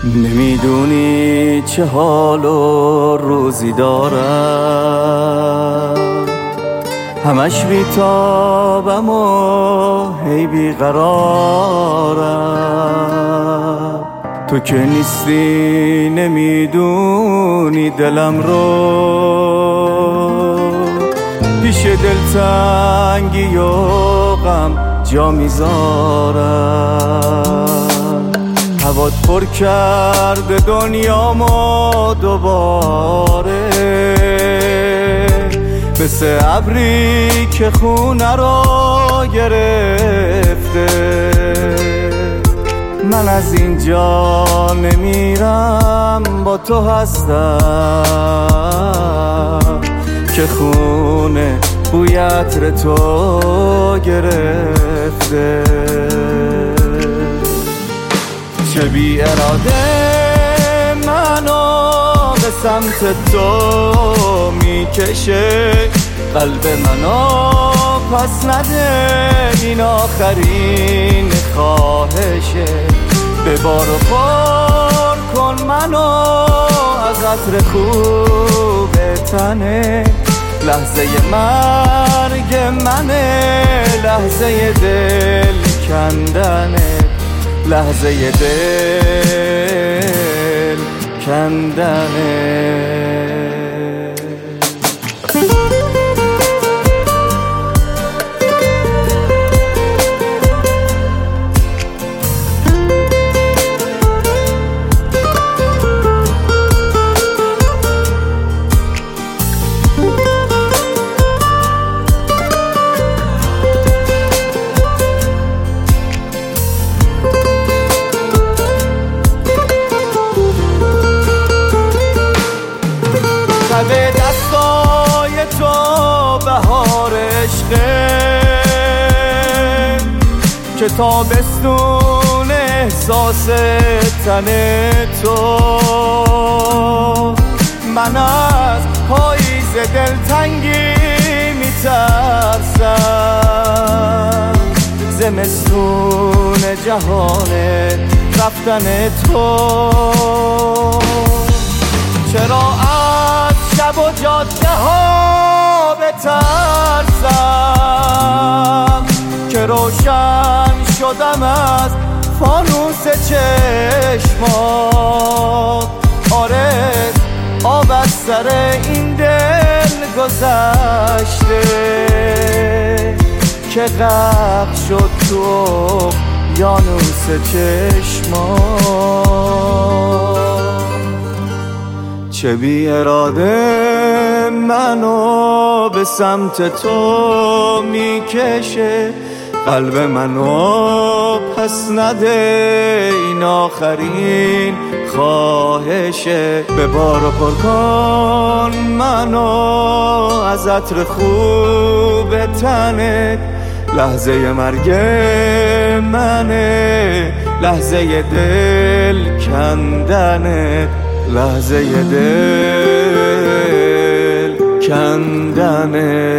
نمیدونی چه حال و روزی دارم، همش بیتابم و هی بیقرارم. تو که نیستی نمیدونی دلم رو، پیش دلتنگی و غم جا میذارم. هوات پر کرده دنیامو دوباره، مثل ابری که خونه رو گرفته. من از اینجا نمیرم، با تو هستم که خونه بوی عطر تو گرفته. چه بی اراده منو به سمت تو میکشه، قلب منو پس نده، این آخرین خواهشه. ببار و پر کن منو از عطر خوب تنه، لحظه مرگ منه، لحظه دل کندنه، لحظه دل کندنه. به دستای تو بهار عشقه، که تابستون احساس تن تو. من از پاییز دلتنگی میترسم، زمستون جهان رفتن تو. چرا شب و جاده ها بترسم، که روشن شدم از فانوس چشمات. آره آب از سر این دل گذشته، که غرق شد تو اقیانوس چشمات. چه بی اراده منو به سمت تو میکشه، قلب منو پس نده، این آخرین خواهشه. ببار و پر کن منو از عطر خوب تنت، لحظه مرگ منه، لحظه دل کندنت، لحظه دل کندنه.